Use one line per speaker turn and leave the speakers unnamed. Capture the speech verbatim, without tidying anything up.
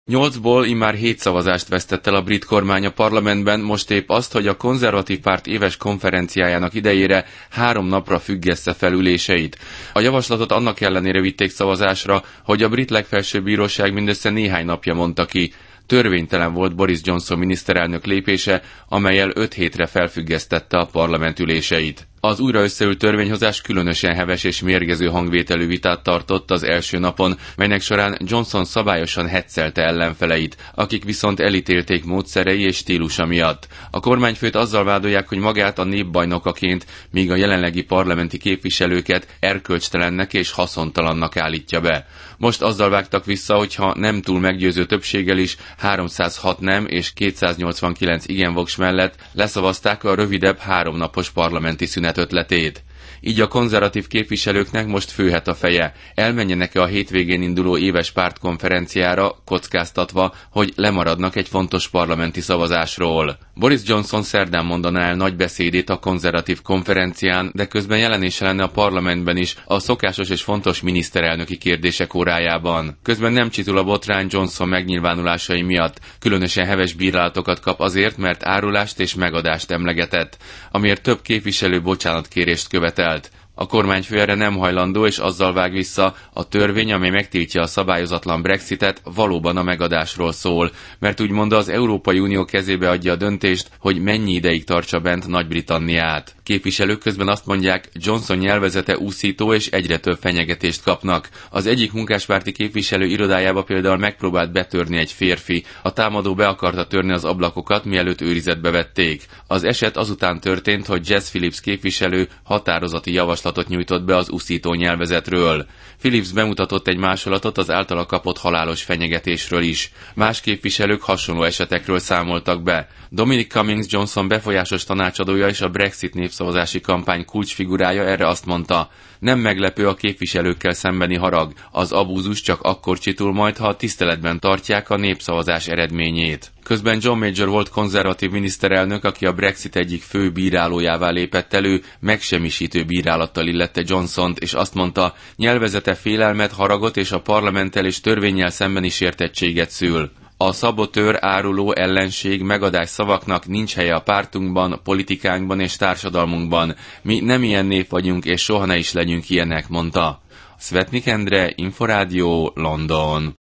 Nyolcból immár hét szavazást vesztett el a brit kormány a parlamentben, most épp azt, hogy a konzervatív párt éves konferenciájának idejére három napra függeszte fel üléseit. A javaslatot annak ellenére vitték szavazásra, hogy a brit legfelsőbb bíróság mindössze néhány napja mondta ki. Törvénytelen volt Boris Johnson miniszterelnök lépése, amellyel öt hétre felfüggesztette a parlament üléseit. Az újra összeült törvényhozás különösen heves és mérgező hangvételű vitát tartott az első napon, melynek során Johnson szabályosan heccelte ellenfeleit, akik viszont elítélték módszerei és stílusa miatt. A kormányfőt azzal vádolják, hogy magát a nép bajnokaként, míg a jelenlegi parlamenti képviselőket erkölcstelennek és haszontalannak állítja be. Most azzal vágtak vissza, hogy ha nem túl meggyőző többséggel is háromszázhat nem és kétszáznyolcvankilenc igen voks mellett leszavazták a rövidebb háromnapos parlamenti szünet ötletét. Így a konzervatív képviselőknek most főhet a feje, elmenjenek-e a hétvégén induló éves pártkonferenciára, kockáztatva, hogy lemaradnak egy fontos parlamenti szavazásról. Boris Johnson szerdán mondaná el nagy beszédét a konzervatív konferencián, de közben jelenése lenne a parlamentben is a szokásos és fontos miniszterelnöki kérdések órájában. Közben nem csitul a botrány Johnson megnyilvánulásai miatt, különösen heves bírálatokat kap azért, mert árulást és megadást emlegetett, amiért több képviselő bocsánatkérést követelt. A kormányfő erre nem hajlandó, és azzal vág vissza, a törvény, amely megtiltja a szabályozatlan Brexitet, valóban a megadásról szól, mert úgymond az Európai Unió kezébe adja a döntést, hogy mennyi ideig tartsa bent Nagy-Britanniát. Képviselők közben azt mondják, Johnson nyelvezete úszító és egyre több fenyegetést kapnak. Az egyik munkáspárti képviselő irodájába például megpróbált betörni egy férfi. A támadó be akarta törni az ablakokat, mielőtt őrizetbe vették. Az eset azután történt, hogy Jess Phillips képviselő határozati javaslatot nyújtott be az úszító nyelvezetről. Phillips bemutatott egy másolatot az általa kapott halálos fenyegetésről is. Más képviselők hasonló esetekről számoltak be. Dominic Cummings, Johnson befolyásos tanácsadója és a Brexit népszavazási kampány kulcsfigurája erre azt mondta, nem meglepő a képviselőkkel szembeni harag, az abúzus csak akkor csitul majd, ha tiszteletben tartják a népszavazás eredményét. Közben John Major volt konzervatív miniszterelnök, aki a Brexit egyik fő bírálójává lépett elő, megsemmisítő bírálattal illette Johnsont, és azt mondta, nyelvezete félelmet, haragot és a parlamenttel és törvénnyel szembeni sértettséget szül. A szabotőr, áruló, ellenség, megadás szavaknak nincs helye a pártunkban, politikánkban és társadalmunkban. Mi nem ilyen nép vagyunk, és soha ne is legyünk ilyenek, mondta. Svetnik Endre, Inforádió, London.